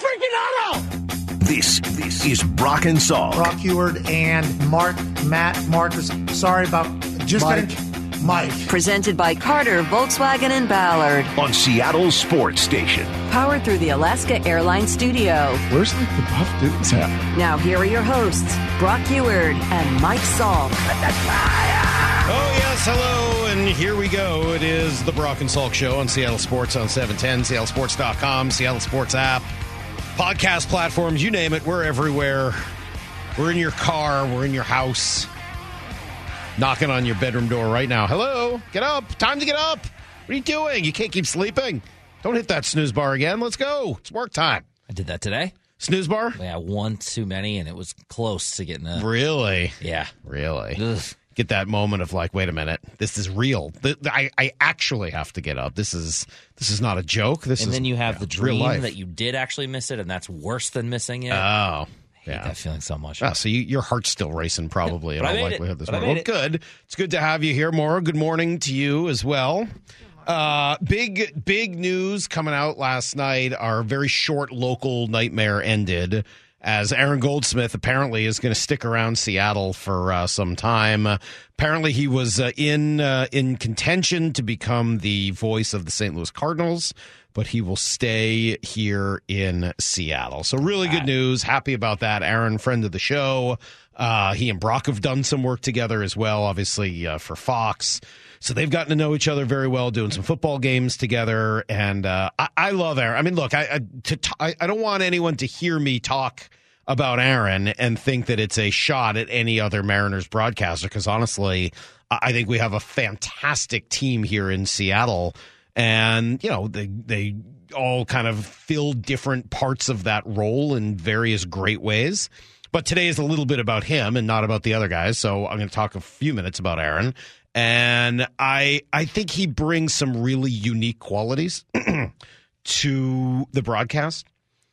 aficionado! This is Brock and Salk. Brock Huard and Matt Marcus. Sorry about just Mike. Presented by Carter, Volkswagen, and Ballard. On Seattle Sports Station. Powered through the Alaska Airlines Studio. Where's the buff dudes at? Now here are your hosts, Brock Huard and Mike Salk. Oh, yes, hello, and here we go. It is the Brock and Salk Show on Seattle Sports on 710, seattlesports.com, Seattle Sports app, podcast platforms, you name it, we're everywhere. We're in your car, we're in your house, knocking on your bedroom door right now. Hello, get up, time to get up. What are you doing? You can't keep sleeping. Don't hit that snooze bar again. Let's go. It's work time. I did that today. Snooze bar? Yeah, one too many, and it was close to getting a... Really? Yeah. Really? Ugh. Get that moment of like, wait a minute, this is real. I actually have to get up. This is not a joke. And then you have the dream that you did actually miss it, and that's worse than missing it. Oh, I hate that feeling so much. Oh, so your heart's still racing probably in all likelihood this morning. Well, good. It's good to have you here, Maura. Good morning to you as well. Big news coming out last night. Our very short local nightmare ended, as Aaron Goldsmith apparently is going to stick around Seattle for some time. Apparently he was in contention to become the voice of the St. Louis Cardinals, but he will stay here in Seattle. So really good news. Happy about that. Aaron, friend of the show. He and Brock have done some work together as well, obviously for Fox. So they've gotten to know each other very well, doing some football games together, and I love Aaron. I mean, look, I don't want anyone to hear me talk about Aaron and think that it's a shot at any other Mariners broadcaster, because honestly, I think we have a fantastic team here in Seattle, and you know they all kind of fill different parts of that role in various great ways. But today is a little bit about him and not about the other guys, so I'm going to talk a few minutes about Aaron. And I think he brings some really unique qualities to the broadcast.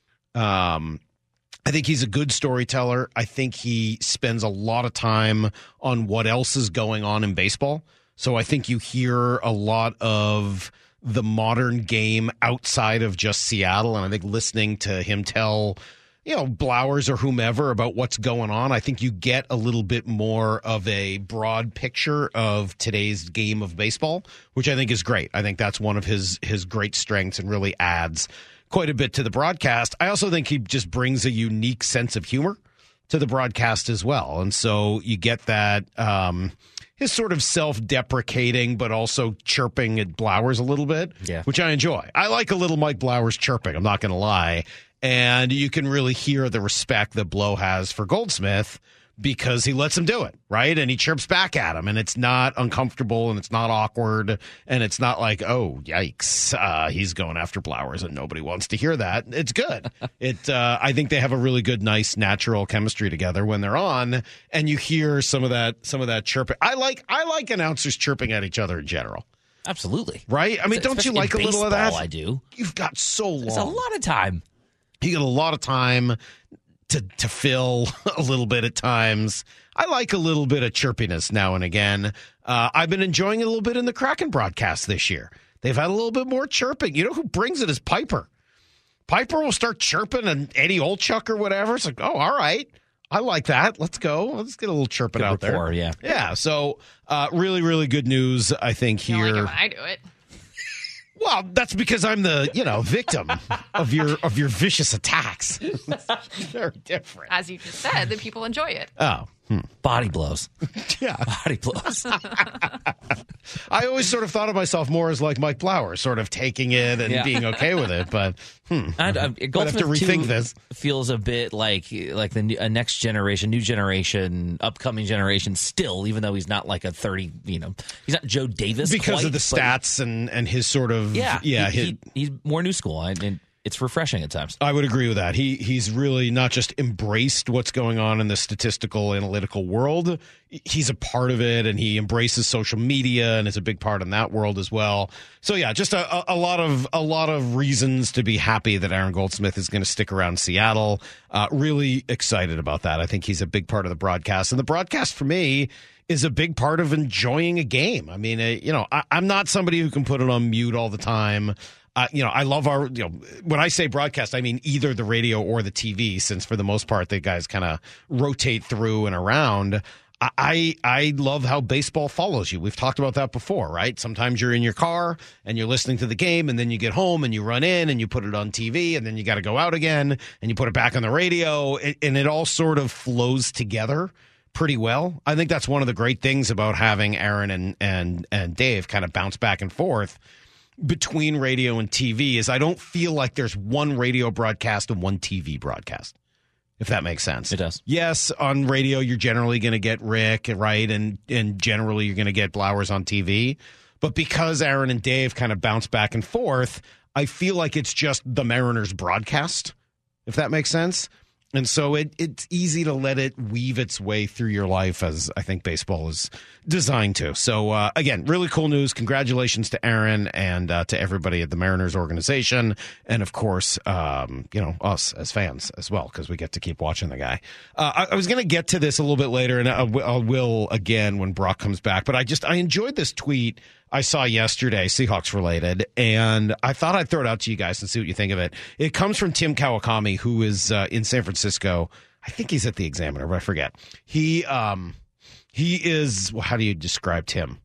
I think he's a good storyteller. I think he spends a lot of time on what else is going on in baseball. So I think you hear a lot of the modern game outside of just Seattle. And I think listening to him tell, Blowers or whomever about what's going on, I think you get a little bit more of a broad picture of today's game of baseball, which I think is great. I think that's one of his great strengths and really adds quite a bit to the broadcast. I also think he just brings a unique sense of humor to the broadcast as well. And so you get that his sort of self-deprecating but also chirping at Blowers a little bit, which I enjoy. I like a little Mike Blowers chirping, I'm not going to lie. And you can really hear the respect that Blow has for Goldsmith because he lets him do it, right? And he chirps back at him, and it's not uncomfortable, and it's not awkward, and it's not like, oh, yikes, he's going after Blowers, and nobody wants to hear that. It's good. I think they have a really good, nice, natural chemistry together when they're on, and you hear some of that chirping. I like announcers chirping at each other in general. Absolutely. Right? I mean, don't you like a little of that? I do. You've got so long. It's a lot of time. You get a lot of time to fill a little bit at times. I like a little bit of chirpiness now and again. I've been enjoying it a little bit in the Kraken broadcast this year. They've had a little bit more chirping. You know who brings it is Piper. Piper will start chirping, and Eddie Olchuk or whatever. It's like, oh, all right. I like that. Let's go. Let's get a little chirping out rapport, there. Yeah. So really, really good news, I think, here. You don't like it when I do it. Well, that's because I'm the, victim of your vicious attacks. They're different. As you just said, the people enjoy it. Oh. Body blows. Yeah. Body blows. I always sort of thought of myself more as like Mike Blowers, sort of taking it and being okay with it. But I'd have to rethink this. Feels a bit like a next generation, new generation, upcoming generation still, even though he's not like a 30, he's not Joe Davis. Because of the stats and his sort of, he's more new school. And it's refreshing at times. I would agree with that. He's really not just embraced what's going on in the statistical analytical world. He's a part of it, and he embraces social media and is a big part in that world as well. So yeah, just a lot of reasons to be happy that Aaron Goldsmith is going to stick around Seattle. Really excited about that. I think he's a big part of the broadcast, and the broadcast for me is a big part of enjoying a game. I mean, I'm not somebody who can put it on mute all the time. I love our, when I say broadcast, I mean either the radio or the TV, since for the most part, the guys kind of rotate through and around. I love how baseball follows you. We've talked about that before, right? Sometimes you're in your car and you're listening to the game, and then you get home and you run in and you put it on TV, and then you got to go out again and you put it back on the radio, and it all sort of flows together pretty well. I think that's one of the great things about having Aaron and Dave kind of bounce back and forth between radio and TV is I don't feel like there's one radio broadcast and one TV broadcast, if that makes sense. It does. Yes, on radio, you're generally going to get Rick, right? And generally, you're going to get Blowers on TV. But because Aaron and Dave kind of bounce back and forth, I feel like it's just the Mariners broadcast, if that makes sense. And so it's easy to let it weave its way through your life, as I think baseball is designed to. So, again, really cool news. Congratulations to Aaron and to everybody at the Mariners organization. And, of course, us as fans as well, because we get to keep watching the guy. I was going to get to this a little bit later, and I will again when Brock comes back. But I enjoyed this tweet I saw yesterday, Seahawks related, and I thought I'd throw it out to you guys and see what you think of it. It comes from Tim Kawakami, who is in San Francisco. I think he's at the Examiner, but I forget. He is, well, how do you describe Tim?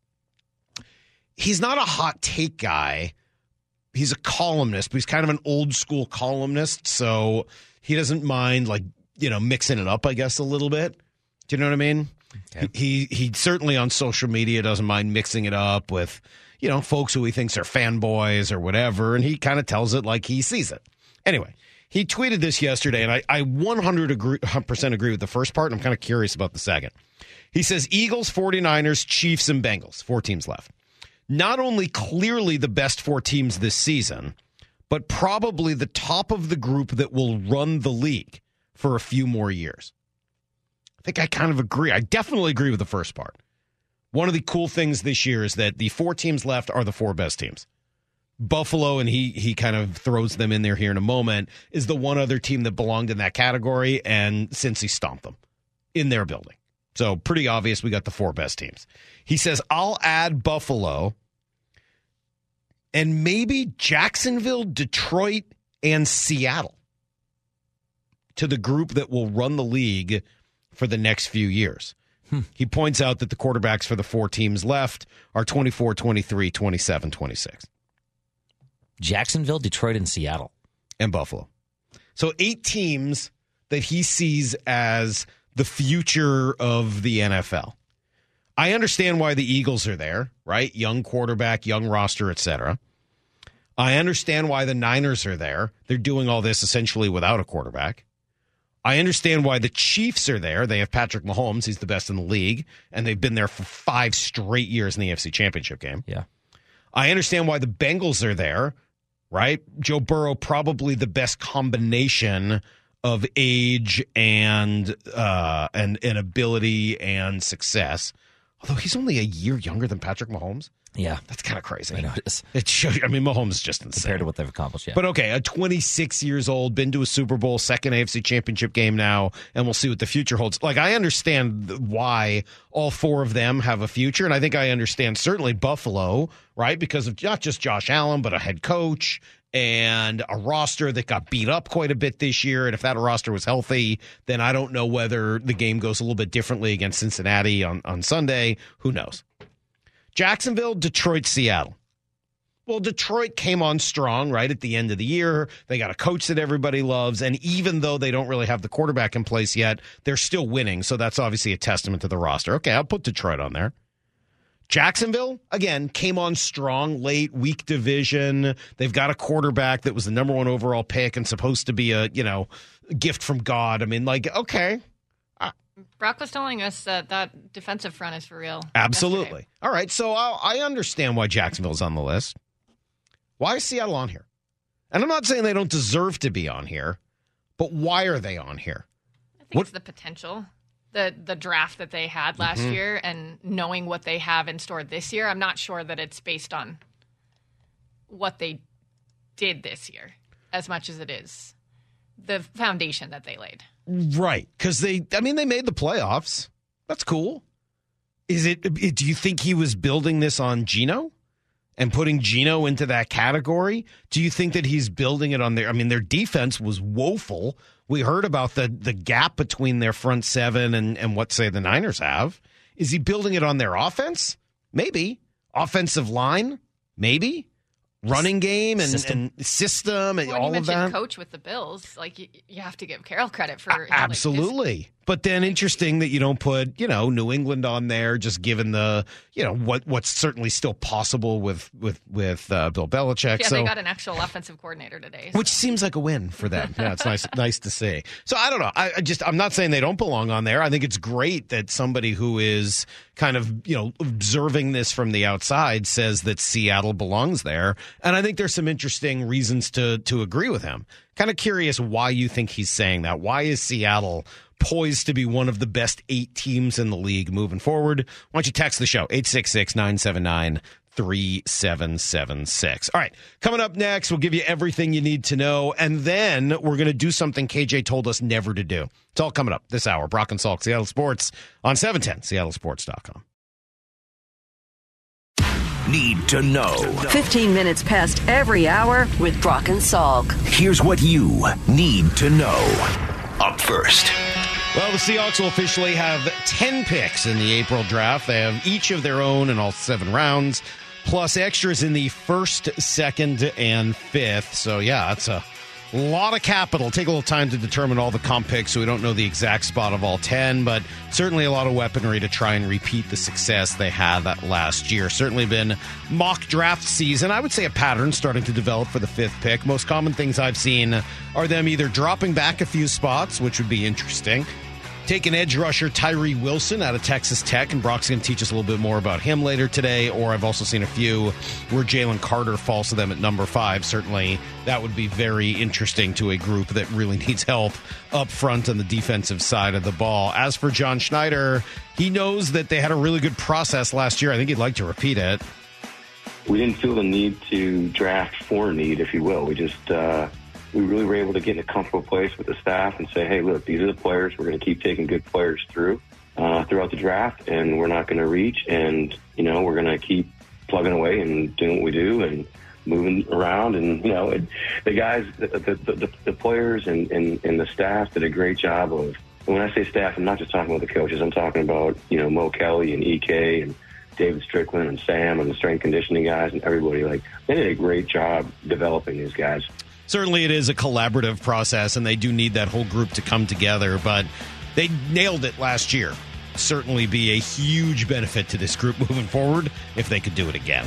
He's not a hot take guy. He's a columnist, but he's kind of an old school columnist, so he doesn't mind mixing it up, I guess, a little bit. Do you know what I mean? Okay. He certainly on social media doesn't mind mixing it up with, folks who he thinks are fanboys or whatever, and he kind of tells it like he sees it. Anyway, he tweeted this yesterday, and I 100% agree with the first part, and I'm kind of curious about the second. He says, Eagles, 49ers, Chiefs, and Bengals, 4 teams left. Not only clearly the best 4 teams this season, but probably the top of the group that will run the league for a few more years. I think I kind of agree. I definitely agree with the first part. One of the cool things this year is that the 4 teams left are the 4 best teams. Buffalo, and he kind of throws them in there here in a moment, is the one other team that belonged in that category, and Cincy stomped them in their building. So pretty obvious we got the 4 best teams. He says, I'll add Buffalo and maybe Jacksonville, Detroit, and Seattle to the group that will run the league for the next few years. He points out that the quarterbacks for the 4 teams left are 24, 23, 27, 26. Jacksonville, Detroit, and Seattle. And Buffalo. So 8 teams that he sees as the future of the NFL. I understand why the Eagles are there, right? Young quarterback, young roster, etc. I understand why the Niners are there. They're doing all this essentially without a quarterback. I understand why the Chiefs are there. They have Patrick Mahomes. He's the best in the league, and they've been there for 5 straight years in the AFC Championship game. Yeah. I understand why the Bengals are there, right? Joe Burrow, probably the best combination of age and ability and success. Although he's only a year younger than Patrick Mahomes. Yeah. That's kind of crazy. I know it is. Mahomes is just insane. Compared to what they've accomplished, yeah. But okay, a 26 years old, been to a Super Bowl, second AFC Championship game now, and we'll see what the future holds. I understand why all 4 of them have a future, and I think I understand certainly Buffalo, right? Because of not just Josh Allen, but a head coach and a roster that got beat up quite a bit this year. And if that roster was healthy, then I don't know whether the game goes a little bit differently against Cincinnati on Sunday. Who knows? Jacksonville, Detroit, Seattle. Well, Detroit came on strong right at the end of the year. They got a coach that everybody loves, and even though they don't really have the quarterback in place yet, they're still winning, so that's obviously a testament to the roster. Okay, I'll put Detroit on there. Jacksonville, again, came on strong, late, weak division. They've got a quarterback that was the number 1 overall pick and supposed to be a gift from God. Okay. Brock was telling us that defensive front is for real. Absolutely. Yesterday. All right, so I understand why Jacksonville's on the list. Why is Seattle on here? And I'm not saying they don't deserve to be on here, but why are they on here? I think it's the potential, the draft that they had last year, and knowing what they have in store this year. I'm not sure that it's based on what they did this year as much as it is the foundation that they laid. Right, because they made the playoffs. That's cool. Do you think he was building this on Geno and putting Geno into that category? Do you think that he's building it on their? I mean, their defense was woeful. We heard about the gap between their front seven and what, say, the Niners have. Is he building it on their offense? Maybe. Offensive line? Maybe. Running game and system and all of that. You mentioned coach with the Bills. Like, you have to give Carroll credit for absolutely. But then interesting that you don't put, New England on there, just given the, what's certainly still possible with Bill Belichick. Yeah, so they got an actual offensive coordinator today. Which seems like a win for them. Yeah, it's nice to see. So I don't know. I'm not saying they don't belong on there. I think it's great that somebody who is kind of, observing this from the outside says that Seattle belongs there. And I think there's some interesting reasons to agree with him. Kind of curious why you think he's saying that. Why is Seattle poised to be one of the best 8 teams in the league moving forward? Why don't you text the show, 866-979-3776. All right, coming up next, we'll give you everything you need to know, and then we're going to do something KJ told us never to do. It's all coming up this hour. Brock and Salk, Seattle Sports on 710, seattlesports.com. Need to know. 15 minutes past every hour with Brock and Salk. Here's what you need to know. Up first. Well, the Seahawks will officially have 10 picks in the April draft. They have each of their own in all 7 rounds, plus extras in the 1st, 2nd, and 5th. So, yeah, that's a lot of capital. Take a little time to determine all the comp picks, so we don't know the exact spot of all 10, but certainly a lot of weaponry to try and repeat the success they had that last year. Certainly been mock draft season. I would say a pattern starting to develop for the 5th pick. Most common things I've seen are them either dropping back a few spots, which would be interesting, take an edge rusher, Tyree Wilson, out of Texas Tech, and Brock's going to teach us a little bit more about him later today, or I've also seen a few where Jalen Carter falls to them at number 5. Certainly, that would be very interesting to a group that really needs help up front on the defensive side of the ball. As for John Schneider, he knows that they had a really good process last year. I think he'd like to repeat it. We didn't feel the need to draft for need, if you will. We just... we really were able to get in a comfortable place with the staff and say, hey, look, these are the players. We're going to keep taking good players throughout the draft, and we're not going to reach. And, we're going to keep plugging away and doing what we do and moving around. And, the guys, the players and the staff did a great job of, and when I say staff, I'm not just talking about the coaches. I'm talking about, Mo Kelly and EK and David Strickland and Sam and the strength conditioning guys and everybody. Like, they did a great job developing these guys. Certainly it is a collaborative process, and they do need that whole group to come together, but they nailed it last year. Certainly be a huge benefit to this group moving forward if they could do it again.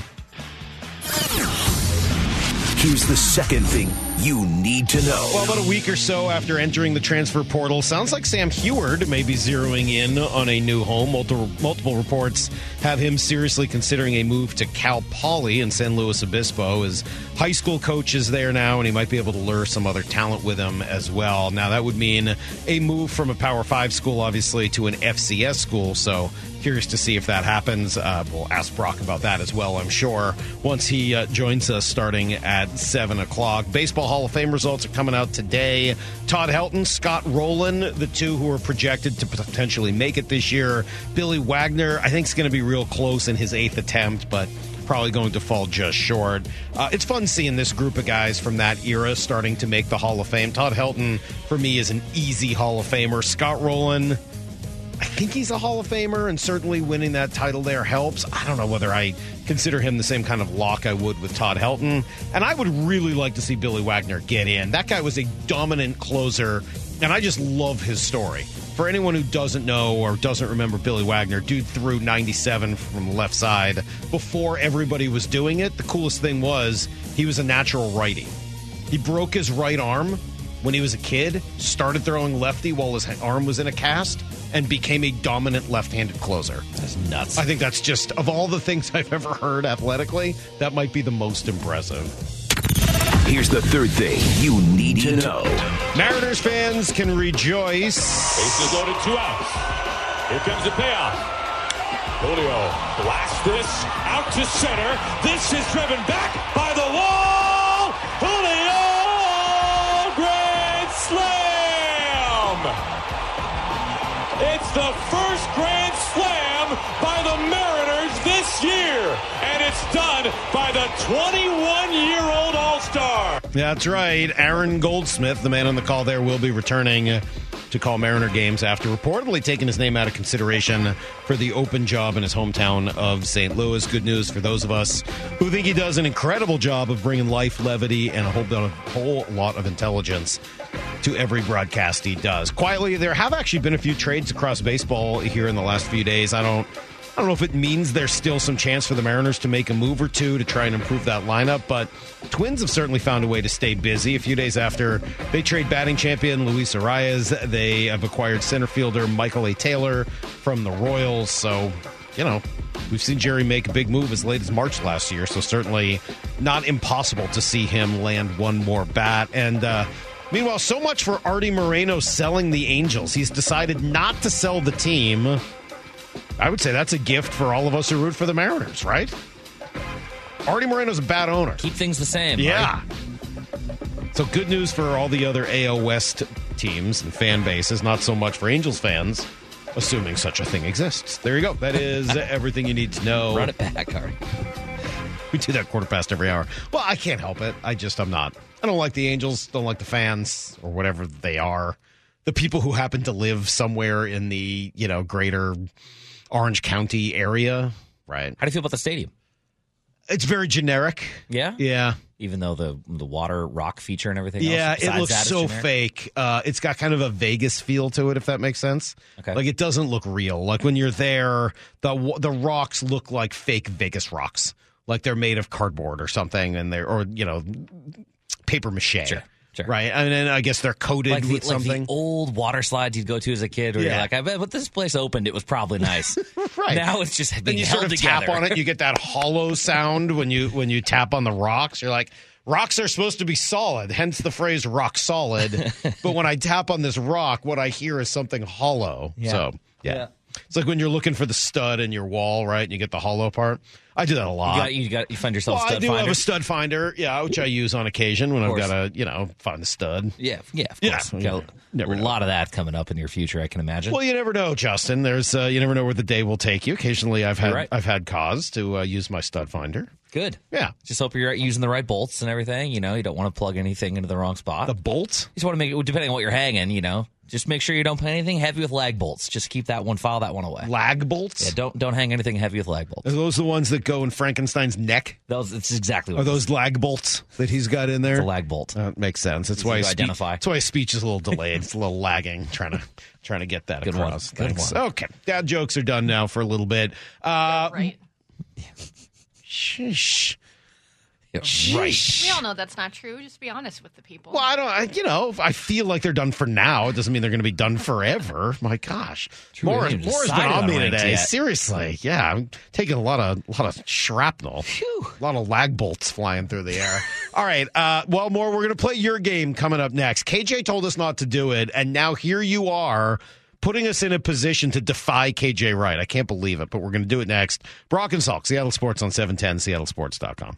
Here's the second thing you need to know. Well, about a week or so after entering the transfer portal, sounds like Sam Heward may be zeroing in on a new home. Multiple reports have him seriously considering a move to Cal Poly in San Luis Obispo. His high school coach is there now, and he might be able to lure some other talent with him as well. Now, that would mean a move from a Power 5 school, obviously, to an FCS school, so curious to see if that happens. We'll ask Brock about that as well, I'm sure, once he joins us starting at 7 o'clock. Baseball Hall of Fame results are coming out today. Todd Helton, Scott Rowland, the two who are projected to potentially make it this year. Billy Wagner, I think, is going to be real close in his 8th attempt, but probably going to fall just short. It's fun seeing this group of guys from that era starting to make the Hall of Fame. Todd Helton, for me, is an easy Hall of Famer. Scott Rowland, I think he's a Hall of Famer, and certainly winning that title there helps. I don't know whether I consider him the same kind of lock I would with Todd Helton. And I would really like to see Billy Wagner get in. That guy was a dominant closer, and I just love his story. For anyone who doesn't know or doesn't remember Billy Wagner, dude threw 97 from the left side before everybody was doing it. The coolest thing was he was a natural righty. He broke his right arm when he was a kid, started throwing lefty while his arm was in a cast, and became a dominant left-handed closer. That's nuts. I think that's just, of all the things I've ever heard athletically, that might be the most impressive. Here's the third thing you need to know. Mariners fans can rejoice. Bases loaded, 2 outs. Here comes the payoff. Julio blasts this out to center. This is driven back by the wall. Julio, grand slam. It's the first grand slam by the Mariners this year, and it's done by the 21-year-old All-Star. That's right. Aaron Goldsmith, the man on the call there, will be returning to call Mariner games after reportedly taking his name out of consideration for the open job in his hometown of St. Louis. Good news for those of us who think he does an incredible job of bringing life, levity, and a whole lot of intelligence to every broadcast he does. Quietly, there have actually been a few trades across baseball here in the last few days. I don't know if it means there's still some chance for the Mariners to make a move or two to try and improve that lineup, but Twins have certainly found a way to stay busy. A few days after they trade batting champion Luis Arias, they have acquired center fielder Michael A. Taylor from the Royals. So, we've seen Jerry make a big move as late as March last year, so certainly not impossible to see him land one more bat. And meanwhile, so much for Artie Moreno selling the Angels. He's decided not to sell the team. I would say that's a gift for all of us who root for the Mariners, right? Artie Moreno's a bad owner. Keep things the same. Yeah. Right? So good news for all the other AL West teams and fan bases, not so much for Angels fans, assuming such a thing exists. There you go. That is everything you need to know. Run it back, Artie. We do that quarter past every hour. Well, I can't help it. I'm not. I don't like the Angels, don't like the fans, or whatever they are. The people who happen to live somewhere in the, greater Orange County area, right? How do you feel about the stadium? It's very generic. Yeah? Yeah. Even though the water rock feature and everything else? Yeah, it looks so fake. It's got kind of a Vegas feel to it, if that makes sense. Okay. Like, it doesn't look real. Like, when you're there, the rocks look like fake Vegas rocks. Like they're made of cardboard or something, and paper mache. Sure. Right, and then I guess they're coated with something. Like the old water slides you'd go to as a kid, where you're like, I bet when this place opened, it was probably nice. Right. Now it's just being then you held sort of together. tap on it, you get that hollow sound when you tap on the rocks. You're like, rocks are supposed to be solid, hence the phrase "rock solid." But when I tap on this rock, what I hear is something hollow. Yeah. So yeah. It's like when you're looking for the stud in your wall, right? And you get the hollow part. I do that a lot. You find yourself a stud finder. I do have a stud finder, which I use on occasion when I've got to, find the stud. Yeah, of course. Yeah. A lot of that coming up in your future, I can imagine. Well, you never know, Justin. There's you never know where the day will take you. Occasionally, I've had cause to use my stud finder. Good. Yeah. Just hope you're using the right bolts and everything. You don't want to plug anything into the wrong spot. The bolts? You just want to make it, depending on what you're hanging, just make sure you don't put anything heavy with lag bolts. Just keep that one, file that one away. Lag bolts? Yeah, don't hang anything heavy with lag bolts. Are those the ones that go in Frankenstein's neck? It's exactly what Are those lag bolts that he's got in there? It's a lag bolt. Makes sense. That's why his speech is a little delayed. It's a little lagging, trying to get that Good across. Good one. Okay. Dad jokes are done now for a little bit. Right. Shh. Right. We all know that's not true. Just be honest with the people. Well, I feel like they're done for now. It doesn't mean they're going to be done forever. My gosh. Laura's been on me today. Yet. Seriously. Yeah, I'm taking a lot of shrapnel. Phew. A lot of lag bolts flying through the air. All right. We're going to play your game coming up next. KJ told us not to do it, and now here you are, putting us in a position to defy KJ Wright. I can't believe it, but we're going to do it next. Brock and Salk, Seattle Sports on 710, seattlesports.com.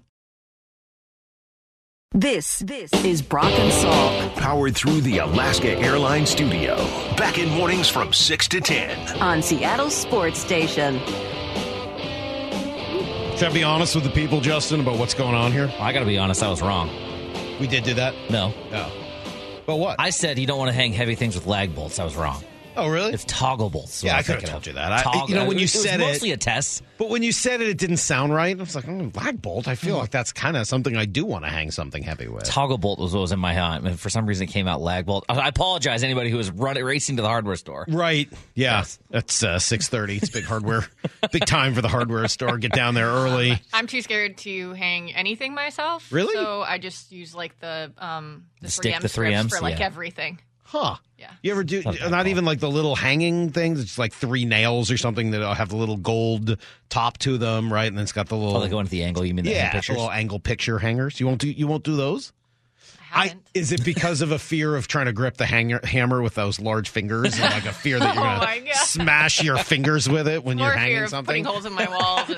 This is Brock and Salk. Powered through the Alaska Airlines studio. Back in mornings from 6 to 10. On Seattle Sports Station. Should I be honest with the people, Justin, about what's going on here? I got to be honest, I was wrong. We did do that? No. Oh. But what? I said you don't want to hang heavy things with lag bolts. I was wrong. Oh, really? It's toggle bolts. Yeah, I could have told you that. When you said it, was mostly a test. But when you said it, it didn't sound right. I was like, lag bolt. I feel like that's kind of something I do want to hang something heavy with. Toggle bolt was what was in my mind. And for some reason, it came out lag bolt. I apologize to anybody who was racing to the hardware store. Right. Yeah. Yes. That's 6:30. It's big hardware. Big time for the hardware store. Get down there early. I'm too scared to hang anything myself. Really? So I just use like the 3M strips for everything. Huh. Yeah. You ever do, not even like the little hanging things? It's like 3 nails or something that have the little gold top to them, right? And then it's got the little... Oh, they go into the angle, you mean the pictures? The little angle picture hangers. You won't do those? I haven't. Is it because of a fear of trying to grip the hammer with those large fingers? And like a fear that you're going to smash your fingers with it when you're hanging fear of something? putting holes in my walls and not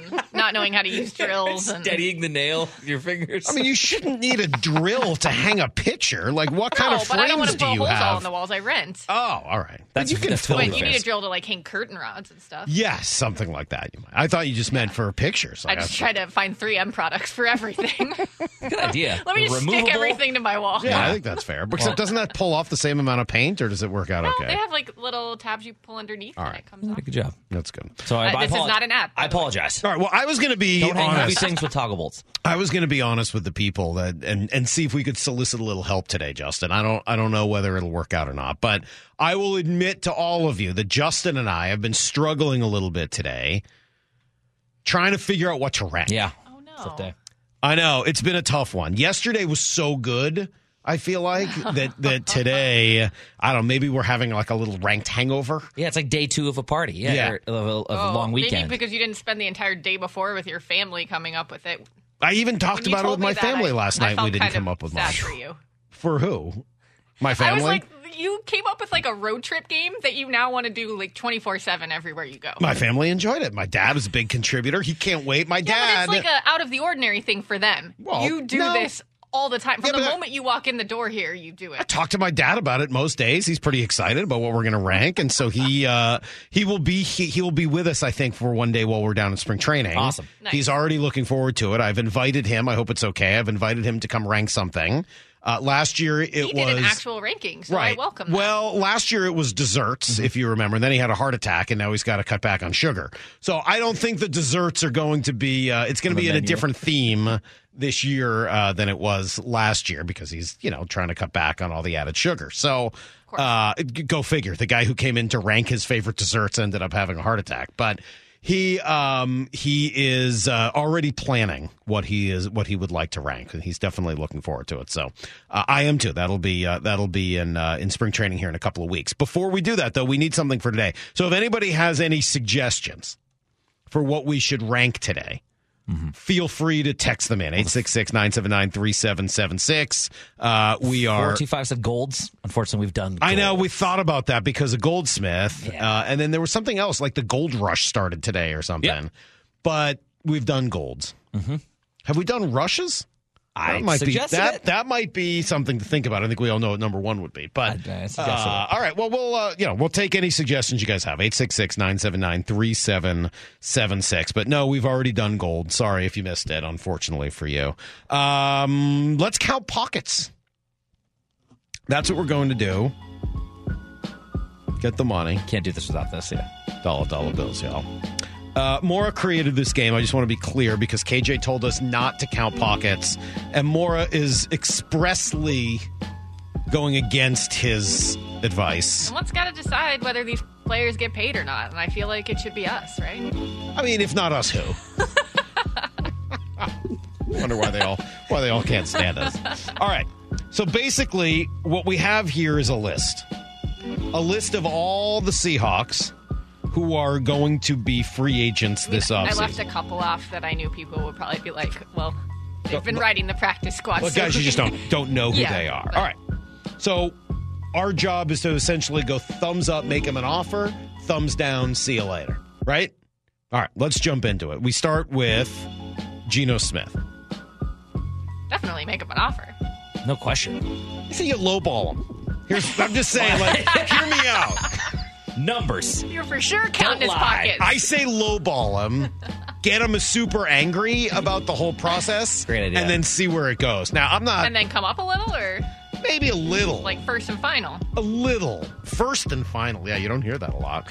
not knowing how to use drills. And... Steadying the nail with your fingers. I mean, you shouldn't need a drill to hang a picture. Like, what kind of but I don't want frames to do put you holes all have? on the walls. I rent. Oh, all right. That's you can fill Wait, those. you need a drill to like hang curtain rods and stuff. Yes, something like that. I thought you just meant for pictures. I just try to find 3M products for everything. Good idea. Let me just stick everything to my wall. Yeah, I think that's fair. Because doesn't that pull off the same amount of paint, or does it work out No, okay? they have like little tabs you pull underneath, and it comes off. Good job. That's good. So this is not an ad. I apologize. All right. Well, I was going to be Don't hang heavy honest. things with toggle bolts. I was going to be honest with the people that and see if we could solicit a little help today, Justin. I don't know whether it'll work out or not, but I will admit to all of you that Justin and I have been struggling a little bit today, trying to figure out what to rank. Yeah. Oh no. Tough day. I know it's been a tough one. Yesterday was so good. I feel like that today, I don't know, maybe we're having like a little ranked hangover. Yeah, it's like day 2 of a party. Yeah. Of a long weekend. Maybe because you didn't spend the entire day before with your family coming up with it. I even talked about it with my family last night. We didn't come up with sad much. for you. For who? My family? I was like, you came up with like a road trip game that you now want to do like 24/7 everywhere you go. My family enjoyed it. My dad was a big contributor. He can't wait. My dad. But it's like a out of the ordinary thing for them. Well, you do this all the time. From the moment you walk in the door here, you do it. I talk to my dad about it most days. He's pretty excited about what we're going to rank, and so he will be with us, I think, for one day while we're down in spring training. Awesome. Nice. He's already looking forward to it. I've invited him. I hope it's okay. I've invited him to come rank something. Last year it he was did an actual ranking, so right. I welcome that. Well, last year it was desserts, if you remember. And then he had a heart attack, and now he's got to cut back on sugar. So I don't think the desserts are going to be. It's going to be in a different theme this year than it was last year because he's trying to cut back on all the added sugar. So go figure. The guy who came in to rank his favorite desserts ended up having a heart attack, but. He is already planning what he would like to rank, and he's definitely looking forward to it. So I am too. That'll be in spring training here in a couple of weeks. Before we do that, though, we need something for today. So if anybody has any suggestions for what we should rank today, feel free to text them in 866-979-3776. We are 425 said Golds. Unfortunately, we've done. I know we thought about that because of Goldsmith, and then there was something else like the Gold Rush started today or something. Yep. But we've done Golds. Have we done Rushes? That might be something to think about. I think we all know what number 1 would be. But all right, well, we'll take any suggestions you guys have. 866-979-3776. But no, we've already done Gold. Sorry if you missed it. Unfortunately for you. Let's count pockets. That's what we're going to do. Get the money. Can't do this without this. Yeah, dollar bills, y'all. Maura created this game. I just want to be clear because KJ told us not to count pockets, and Maura is expressly going against his advice. Someone's got to decide whether these players get paid or not, and I feel like it should be us, right? I mean, if not us, who? I wonder why they all can't stand us. All right. So basically, what we have here is a list of all the Seahawks who are going to be free agents this offseason. I left a couple off that I knew people would probably be like, well, they've been riding the practice squad. Well, guys, you just don't know who they are. All right. So our job is to essentially go thumbs up, make them an offer, thumbs down, see you later. Right? All right, let's jump into it. We start with Geno Smith. Definitely make him an offer. No question. I say you lowball him. I'm just saying, hear me out. Numbers. You're for sure counting his pockets. I say lowball him, get him super angry about the whole process. Great idea. And then see where it goes. Now, I'm not... And then come up a little, or... Maybe a little. Like first and final. A little. First and final. Yeah, you don't hear that a lot.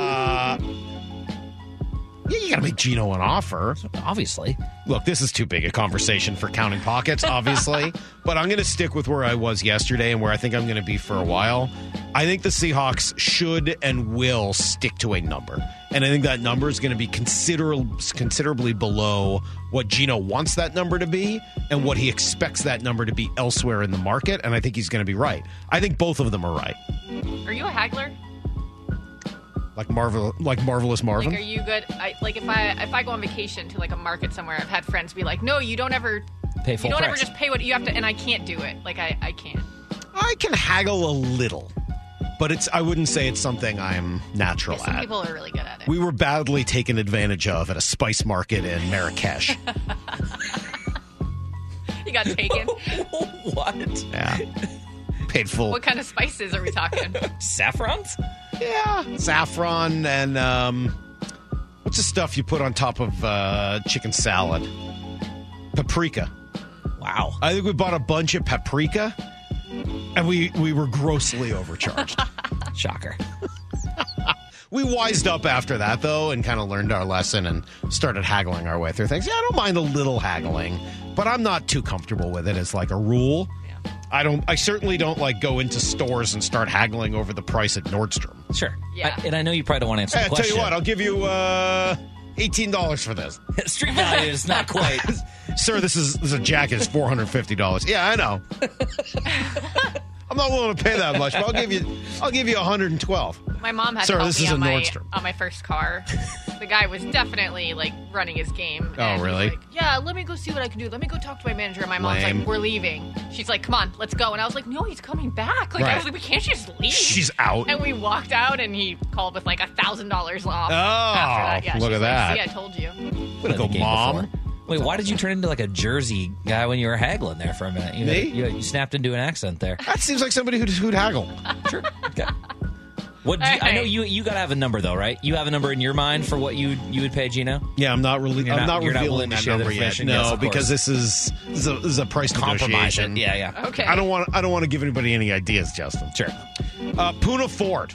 Yeah, you got to make Geno an offer. Obviously. Look, this is too big a conversation for counting pockets, obviously. But I'm going to stick with where I was yesterday and where I think I'm going to be for a while. I think the Seahawks should and will stick to a number. And I think that number is going to be considerably below what Geno wants that number to be and what he expects that number to be elsewhere in the market. And I think he's going to be right. I think both of them are right. Are you a haggler? Like Marvelous Marvin? Like, are you good? If I go on vacation to like a market somewhere, I've had friends be like, "No, you don't ever pay full You don't price. ever just pay what you have to," and I can't do it. Like I can't. I can haggle a little. but I wouldn't say it's something I'm natural Some at. people are really good at it. We were badly taken advantage of at a spice market in Marrakesh. You got taken. What? Yeah. Paid full. What kind of spices are we talking? Saffrons? Yeah. Saffron and what's the stuff you put on top of chicken salad? Paprika. Wow. I think we bought a bunch of paprika, and we were grossly overcharged. Shocker. We wised up after that, though, and kind of learned our lesson and started haggling our way through things. Yeah, I don't mind a little haggling, but I'm not too comfortable with it as like a rule. Yeah. I certainly don't like go into stores and start haggling over the price at Nordstrom. Sure. Yeah. And I know you probably don't want to answer the I'll question. tell you what, I'll give you $18 for this. Street value is not quite. Sir, this is a jacket. It's $450. Yeah, I know. I'm not willing to pay that much, but I'll give you $112. My mom had Sir, helped this me is on a my, Nordstrom. on my first car. The guy was definitely like running his game. Oh, and he was really? like, yeah, let me go see what I can do. Let me go talk to my manager. And my mom's Lame. like, we're leaving. She's like, come on, let's go. And I was like, no, he's coming back. Like, I Right. was like, we can't just leave. She's out. And we walked out, and he called with like $1,000 off. Oh, after that. Yeah, look she's at like, that. See, I told you. Way to go, Game Mom. before. Wait, why did you turn into like a Jersey guy when you were haggling there for a minute? Me? You snapped into an accent there. That seems like somebody who'd haggle. Sure. Okay. What do you, I know you got to have a number though, right? You have a number in your mind for what you would pay Gino? Yeah, I'm not really. You're I'm not not revealing willing to that share the number yet. information? No, Yes, of because course. this is a price Compromise it. negotiation. Yeah. Okay. I don't want to give anybody any ideas, Justin. Sure. Puna Ford.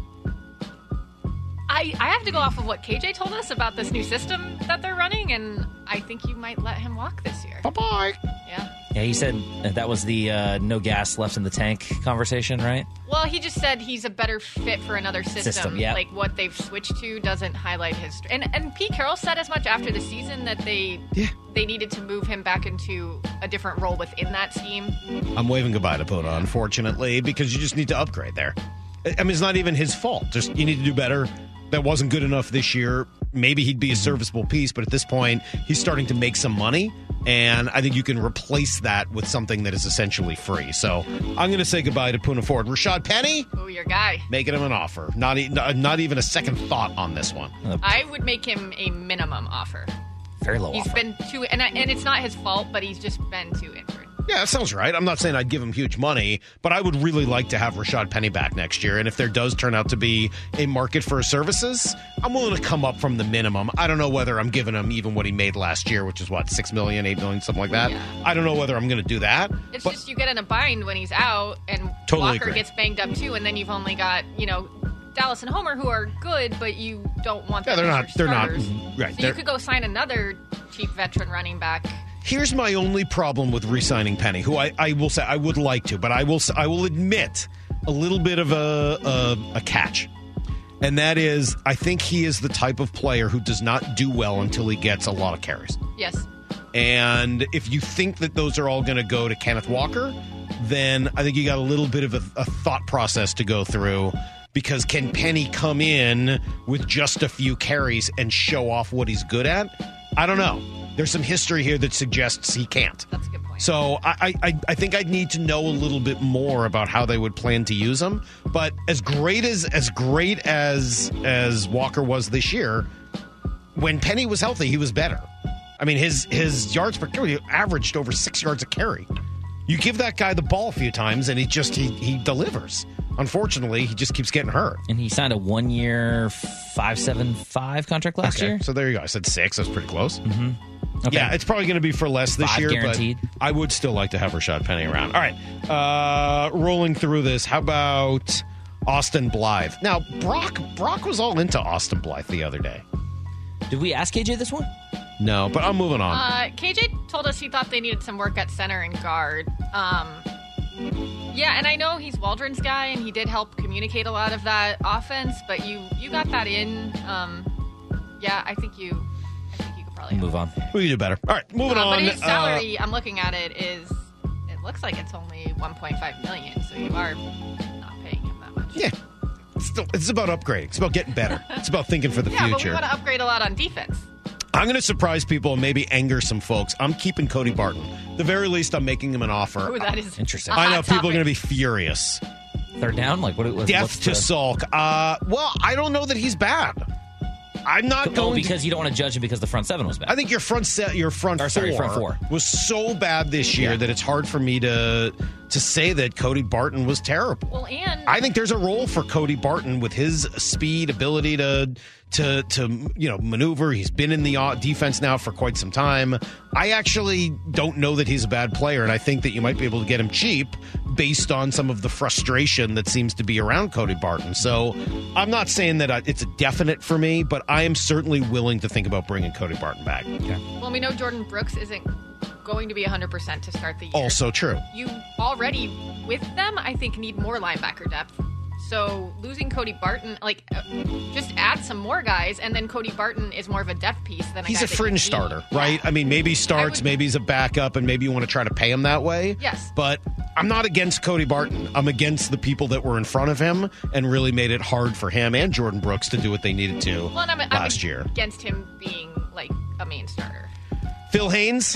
I have to go off of what KJ told us about this new system that they're running, and I think you might let him walk this year. Bye-bye. Yeah. Yeah, he said that was the no gas left in the tank conversation, right? Well, he just said he's a better fit for another system. Yeah. Like what they've switched to doesn't highlight his. And Pete Carroll said as much after the season that they needed to move him back into a different role within that scheme. I'm waving goodbye to Puna, unfortunately, because you just need to upgrade there. I mean, it's not even his fault. Just you need to do better. That wasn't good enough this year. Maybe he'd be a serviceable piece, but at this point, he's starting to make some money, and I think you can replace that with something that is essentially free. So I'm going to say goodbye to Puna Ford. Rashad Penny, Oh, your guy. making him an offer. Not even a second thought on this one. I would make him a minimum offer. Very low He's offer. been too, and it's not his fault, but he's just been too injured. Yeah, that sounds right. I'm not saying I'd give him huge money, but I would really like to have Rashad Penny back next year. And if there does turn out to be a market for his services, I'm willing to come up from the minimum. I don't know whether I'm giving him even what he made last year, which is what, $6 million, $8 million, something like that. Yeah. I don't know whether I'm going to do that. It's but just you get in a bind when he's out, and Totally Walker agree. gets banged up too, and then you've only got Dallas and Homer who are good, but you don't want them they're as not. your starters. Right. So you could go sign another cheap veteran running back. Here's my only problem with re-signing Penny, who I will say I would like to, but I will admit a little bit of a catch. And that is, I think he is the type of player who does not do well until he gets a lot of carries. Yes. And if you think that those are all going to go to Kenneth Walker, then I think you got a little bit of a thought process to go through, because can Penny come in with just a few carries and show off what he's good at? I don't know. There's some history here that suggests he can't. That's a good point. So I think I'd need to know a little bit more about how they would plan to use him. But as great as Walker was this year, when Penny was healthy, he was better. I mean, his yards per carry averaged over 6 yards a carry. You give that guy the ball a few times, and he delivers. Unfortunately, he just keeps getting hurt. And he signed a 1-year, $575 contract last year. So there you go. I said 6. That's pretty close. Mm-hmm. Okay. Yeah, it's probably going to be for less this 5 year, guaranteed. but I would still like to have Rashad Penny around. All right, rolling through this. How about Austin Blythe? Now, Brock was all into Austin Blythe the other day. Did we ask KJ this one? No, but I'm moving on. KJ told us he thought they needed some work at center and guard. Yeah, and I know he's Waldron's guy, and he did help communicate a lot of that offense. But you got that in. Yeah, I think you could probably Move on. We can do better. All right, moving on. But his salary, I'm looking at it, it looks like it's only $1.5 million. So you are not paying him that much. Yeah, it's about upgrading. It's about getting better. It's about thinking for the Yeah, but we future. want to upgrade a lot on defense. I'm going to surprise people and maybe anger some folks. I'm keeping Cody Barton. The very least, I'm making him an offer. Ooh, that is Interesting. a I know hot people are topic. going to be furious. Third down? Like what? Death to Salk. Well, I don't know that he's bad. I'm not going because you don't want to judge him because the front seven was bad. I think your front four was so bad this year that it's hard for me to say that Cody Barton was terrible. Well, and I think there's a role for Cody Barton with his speed, ability to maneuver. He's been in the defense now for quite some time. I actually don't know that he's a bad player, and I think that you might be able to get him cheap based on some of the frustration that seems to be around Cody Barton. So I'm not saying that it's a definite for me, but I am certainly willing to think about bringing Cody Barton back. Okay. Well, we know Jordan Brooks isn't going to be 100% to start the year. Also true. You already, with them, I think, need more linebacker depth. So losing Cody Barton, just add some more guys, and then Cody Barton is more of a depth piece than he's a fringe starter, right? I mean, maybe he starts, maybe he's a backup, and maybe you want to try to pay him that way. Yes. But I'm not against Cody Barton. I'm against the people that were in front of him and really made it hard for him and Jordan Brooks to do what they needed to last year. Against him being like a main starter. Phil Haynes.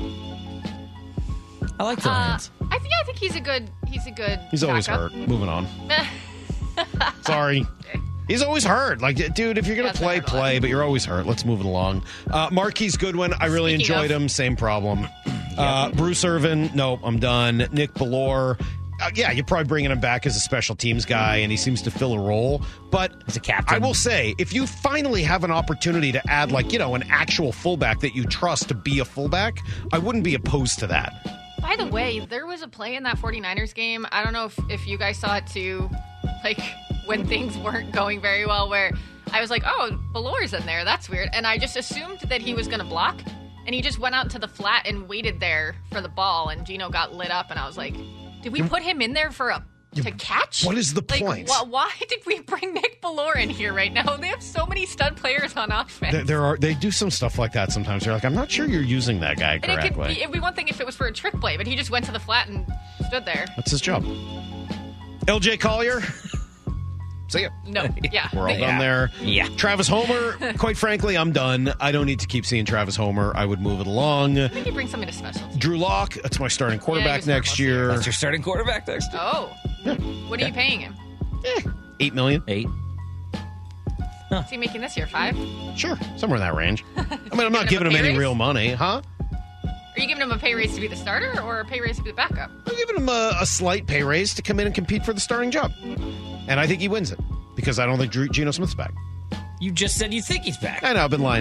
I like Phil Haynes. I think he's a good. He's always hurt. Moving on. Sorry. He's always hurt. Like, dude, if you're going to play, but you're always hurt. Let's move it along. Marquise Goodwin, I really enjoyed him. Same problem. Bruce Irvin, nope, I'm done. Nick Bellore, you're probably bringing him back as a special teams guy, and he seems to fill a role. But as a captain, I will say, if you finally have an opportunity to add, an actual fullback that you trust to be a fullback, I wouldn't be opposed to that. By the way, there was a play in that 49ers game. I don't know if you guys saw it too, when things weren't going very well, where I was like, oh, Bellore's in there. That's weird. And I just assumed that he was going to block. And he just went out to the flat and waited there for the ball. And Gino got lit up. And I was like, did we put him in there to catch? What is the point? Why did we bring Nick Bellore in here right now? They have so many stud players on offense. They do some stuff like that sometimes. They're like, I'm not sure you're using that guy correctly. It'd be one thing if it was for a trick play, but he just went to the flat and stood there. That's his job. LJ Collier. See ya. No, yeah. We're all done there. Yeah. Travis Homer, quite frankly, I'm done. I don't need to keep seeing Travis Homer. I would move it along. I think you bring something to special. Drew Lock, that's my starting quarterback next year. That's your starting quarterback next year? Oh. Yeah. What are you paying him? $8 million. What's he making this year, 5? Sure, somewhere in that range. I mean, I'm not giving him any real money, huh? Are you giving him a pay raise to be the starter or a pay raise to be the backup? I'm giving him a slight pay raise to come in and compete for the starting job. And I think he wins it because I don't think Geno Smith's back. You just said you think he's back. I know, I've been lying.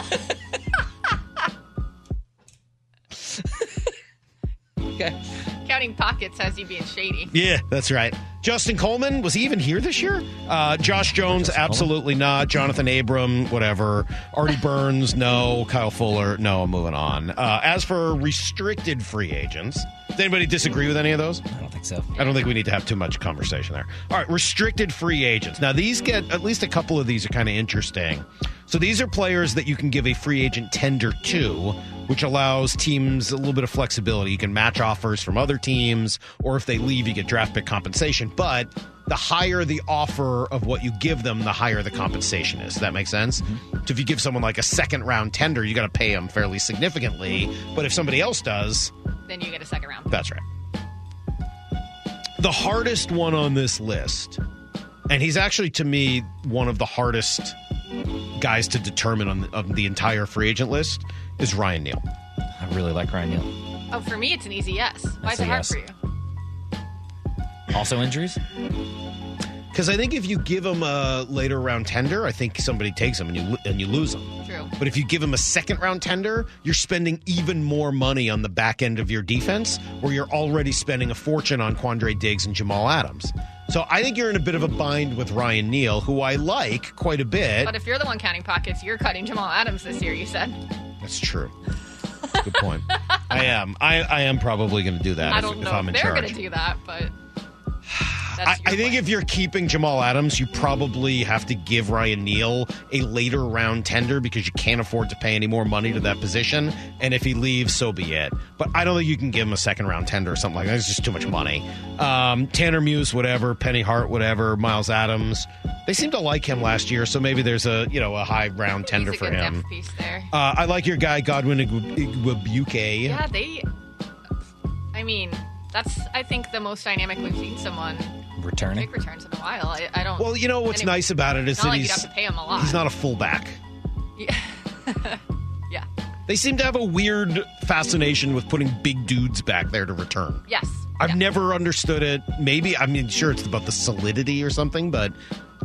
Okay. Counting pockets has you being shady. Yeah, that's right. Justin Coleman, was he even here this year? Josh Jones, absolutely not. Jonathan Abram, whatever. Artie Burns, no. Kyle Fuller, no. I'm moving on. As for restricted free agents, does anybody disagree with any of those? I don't think so. I don't think we need to have too much conversation there. All right, restricted free agents. Now, these get, at least a couple of these are kind of interesting. So these are players that you can give a free agent tender to, which allows teams a little bit of flexibility. You can match offers from other teams, or if they leave, you get draft pick compensation. But the higher the offer of what you give them, the higher the compensation is. Does that make sense? Mm-hmm. So if you give someone like a second-round tender, you got to pay them fairly significantly. But if somebody else does, then you get a second round. That's right. The hardest one on this list, and he's actually, to me, one of the hardest guys to determine on the entire free agent list, is Ryan Neal. I really like Ryan Neal. Oh, for me, it's an easy yes. Why is it hard for you? Also injuries? Because I think if you give him a later round tender, I think somebody takes him and you lose him. True. But if you give him a second round tender, you're spending even more money on the back end of your defense, where you're already spending a fortune on Quandre Diggs and Jamal Adams. So I think you're in a bit of a bind with Ryan Neal, who I like quite a bit. But if you're the one counting pockets, you're cutting Jamal Adams this year, you said. That's true. Good point. I am. I am probably going to do that if I'm in charge. They're going to do that, but I think if you're keeping Jamal Adams, you probably have to give Ryan Neal a later round tender because you can't afford to pay any more money to that position. And if he leaves, so be it. But I don't think you can give him a second round tender or something like that. It's just too much money. Tanner Muse, whatever. Penny Hart, whatever. Miles Adams. They seem to like him last year, so maybe there's a high round tender for him. Depth piece there. I like your guy Godwin Igwebuike. Yeah, that's, I think, the most dynamic we've seen someone returning. Big returns in a while. I don't. Well, you know what's nice about it is that you'd have to pay him a lot. He's not a fullback. Yeah. Yeah. They seem to have a weird fascination with putting big dudes back there to return. Yes. I've never understood it. Maybe, sure it's about the solidity or something, but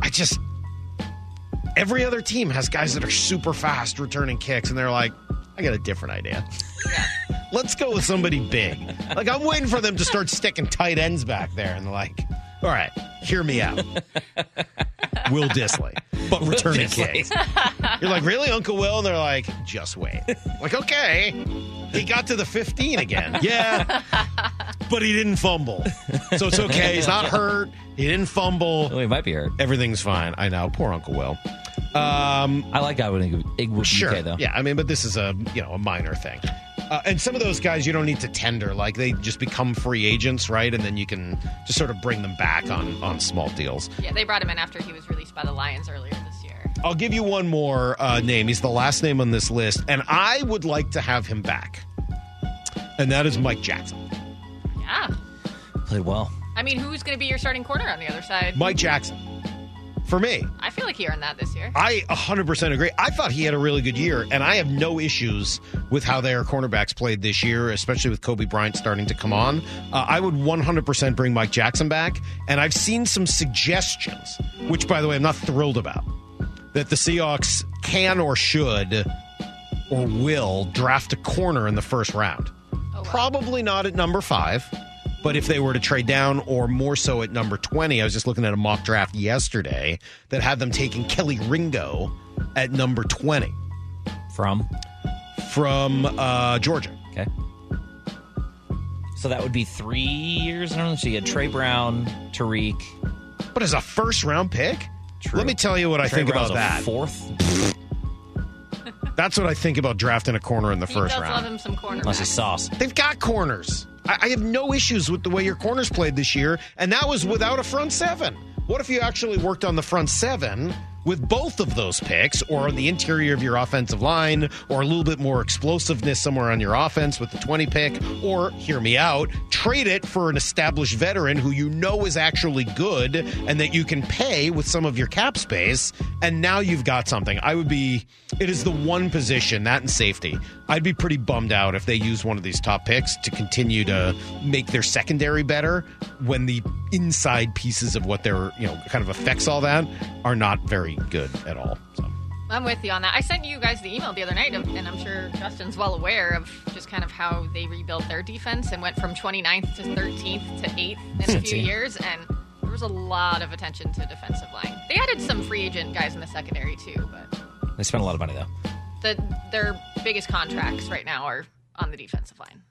every other team has guys that are super fast returning kicks, and they're like, I got a different idea. Yeah. Let's go with somebody big. Like, I'm waiting for them to start sticking tight ends back there, and they're like, all right, hear me out. Will Dissly, but returning kicks. You're like, really, Uncle Will? And they're like, just wait. Like, okay. He got to the 15 again. Yeah, but he didn't fumble. So it's okay. He's not hurt. He didn't fumble. Well, he might be hurt. Everything's fine. I know. Poor Uncle Will. I like Igwe Sure. though. Yeah, but this is a minor thing. And some of those guys you don't need to tender. Like, they just become free agents, right? And then you can just sort of bring them back on small deals. Yeah, they brought him in after he was released by the Lions earlier this year. I'll give you one more name. He's the last name on this list, and I would like to have him back. And that is Mike Jackson. Yeah. Played well. Who's going to be your starting corner on the other side? Mike Jackson. For me. I feel like he earned that this year. I 100% agree. I thought he had a really good year, and I have no issues with how their cornerbacks played this year, especially with Kobe Bryant starting to come on. I would 100% bring Mike Jackson back, and I've seen some suggestions, which, by the way, I'm not thrilled about, that the Seahawks can or should or will draft a corner in the first round. Oh, wow. Probably not at number 5. But if they were to trade down, or more so at number 20, I was just looking at a mock draft yesterday that had them taking Kelly Ringo at number 20. From Georgia. Okay. So that would be 3 years. So you had Trey Brown, Tariq. But as a first-round pick? True. Let me tell you what I think about that. Fourth? That's what I think about drafting a corner in the first round. He does love him some cornerbacks. Unless he's sauce. They've got corners. I have no issues with the way your corners played this year, and that was without a front seven. What if you actually worked on the front seven with both of those picks, or on the interior of your offensive line, or a little bit more explosiveness somewhere on your offense with the 20 pick, or, hear me out, trade it for an established veteran who you know is actually good and that you can pay with some of your cap space, and now you've got something. It is the one position, that and safety. I'd be pretty bummed out if they use one of these top picks to continue to make their secondary better when the inside pieces of what their, kind of affects all that are not very good at all. So I'm with you on that. I sent you guys the email the other night, and I'm sure Justin's well aware of just kind of how they rebuilt their defense and went from 29th to 13th to 8th in a few years, and there was a lot of attention to defensive line. They added some free agent guys in the secondary too, but they spent a lot of money though. Their biggest contracts right now are on the defensive line.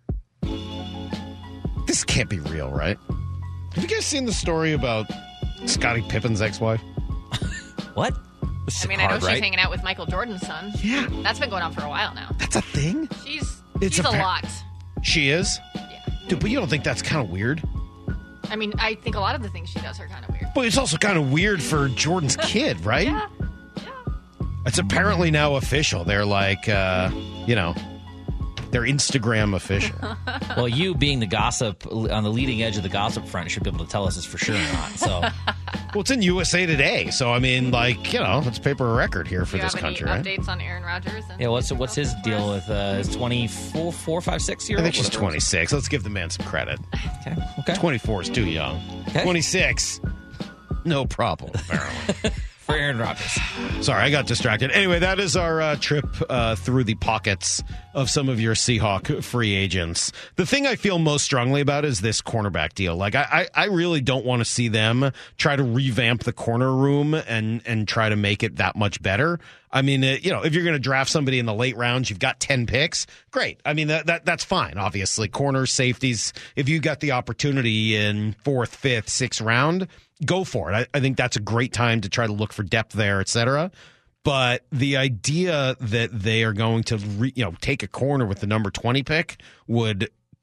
This can't be real, right? Have you guys seen the story about Scottie Pippen's ex-wife? What? I know she's hanging out with Michael Jordan's son. Yeah. That's been going on for a while now. That's a thing? She's It's a lot. She is? Yeah. Dude, but you don't think that's kind of weird? I think a lot of the things she does are kind of weird. But it's also kind of weird for Jordan's kid, right? Yeah. It's apparently now official. They're like, they're Instagram official. Well, you being the gossip, on the leading edge of the gossip front, should be able to tell us this for sure or not. So, well, it's in USA Today. So, it's paper record here for this country, Do you right? have any updates on Aaron Rodgers? Yeah, what's his deal with his 24, 5, 6 year old? I think she's 26. Let's give the man some credit. Okay. 24 is too young. Okay. 26, no problem, apparently. For Aaron Rodgers. Sorry, I got distracted. Anyway, that is our trip through the pockets of some of your Seahawk free agents. The thing I feel most strongly about is this cornerback deal. Like, I really don't want to see them try to revamp the corner room and try to make it that much better. If you're going to draft somebody in the late rounds, you've got 10 picks. Great. That's fine, obviously. Corners, safeties, if you got the opportunity in 4th, 5th, 6th round, go for it. I think that's a great time to try to look for depth there, et cetera. But the idea that they are going to take a corner with the number 20 pick would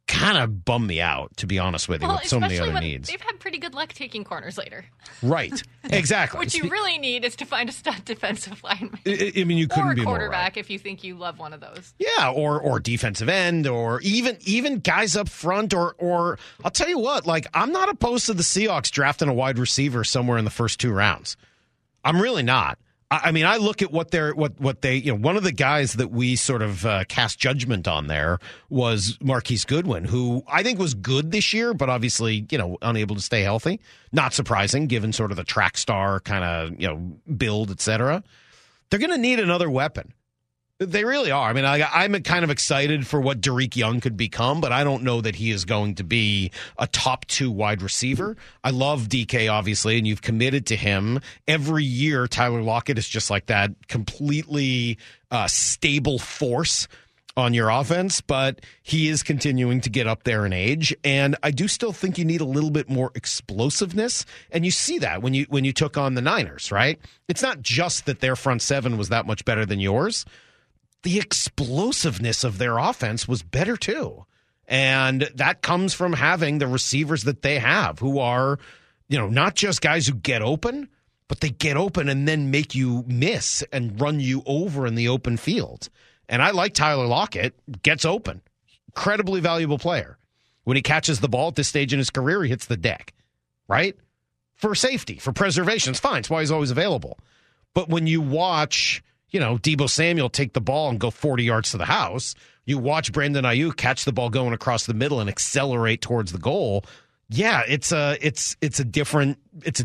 kind of bum me out, to be honest with you, with so many other needs. They've had pretty good luck taking corners later. Right. Exactly. What you really need is to find a stud defensive lineman. I mean, you couldn't be more right. Or a quarterback if you think you love one of those. Yeah, or defensive end, or even guys up front, or I'll tell you what, like, I'm not opposed to the Seahawks drafting a wide receiver somewhere in the first 2 rounds. I'm really not. I mean, I look at what they, one of the guys that we sort of cast judgment on there was Marquise Goodwin, who I think was good this year, but obviously, unable to stay healthy. Not surprising, given sort of the track star kind of, build, et cetera. They're going to need another weapon. They really are. I mean, I'm kind of excited for what Derek Young could become, but I don't know that he is going to be a top 2 wide receiver. I love DK, obviously, and you've committed to him. Every year, Tyler Lockett is just like that completely stable force on your offense, but he is continuing to get up there in age, and I do still think you need a little bit more explosiveness, and you see that when you took on the Niners, right? It's not just that their front seven was that much better than yours. The explosiveness of their offense was better too. And that comes from having the receivers that they have, who are, not just guys who get open, but they get open and then make you miss and run you over in the open field. And I like Tyler Lockett, gets open. Incredibly valuable player. When he catches the ball at this stage in his career, he hits the deck, right? For safety, for preservation, it's fine. It's why he's always available. But when you watch Deebo Samuel take the ball and go 40 yards to the house, you watch Brandon Ayuk catch the ball going across the middle and accelerate towards the goal. Yeah, it's a different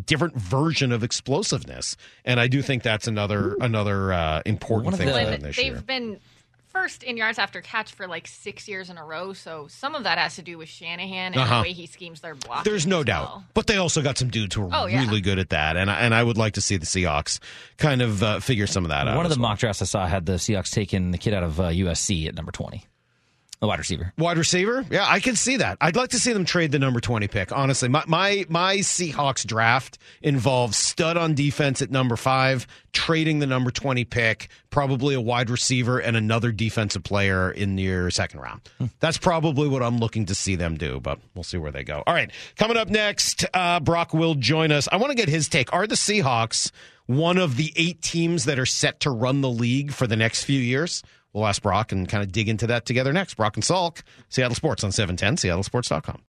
version of explosiveness, and I do think that's another important thing for them this year. They've been first in yards after catch for like 6 years in a row, so some of that has to do with Shanahan and the way he schemes their blocking. There's no doubt, but they also got some dudes who are really good at that, and I would like to see the Seahawks kind of figure some of that out. One of the mock drafts I saw had the Seahawks taking the kid out of USC at number 20. A wide receiver. Wide receiver? Yeah, I can see that. I'd like to see them trade the number 20 pick, honestly. My Seahawks draft involves stud on defense at number 5, trading the number 20 pick, probably a wide receiver and another defensive player in your second round. That's probably what I'm looking to see them do, but we'll see where they go. All right, coming up next, Brock will join us. I want to get his take. Are the Seahawks one of the 8 teams that are set to run the league for the next few years? We'll ask Brock and kind of dig into that together next. Brock and Salk, Seattle Sports on 710, seattlesports.com.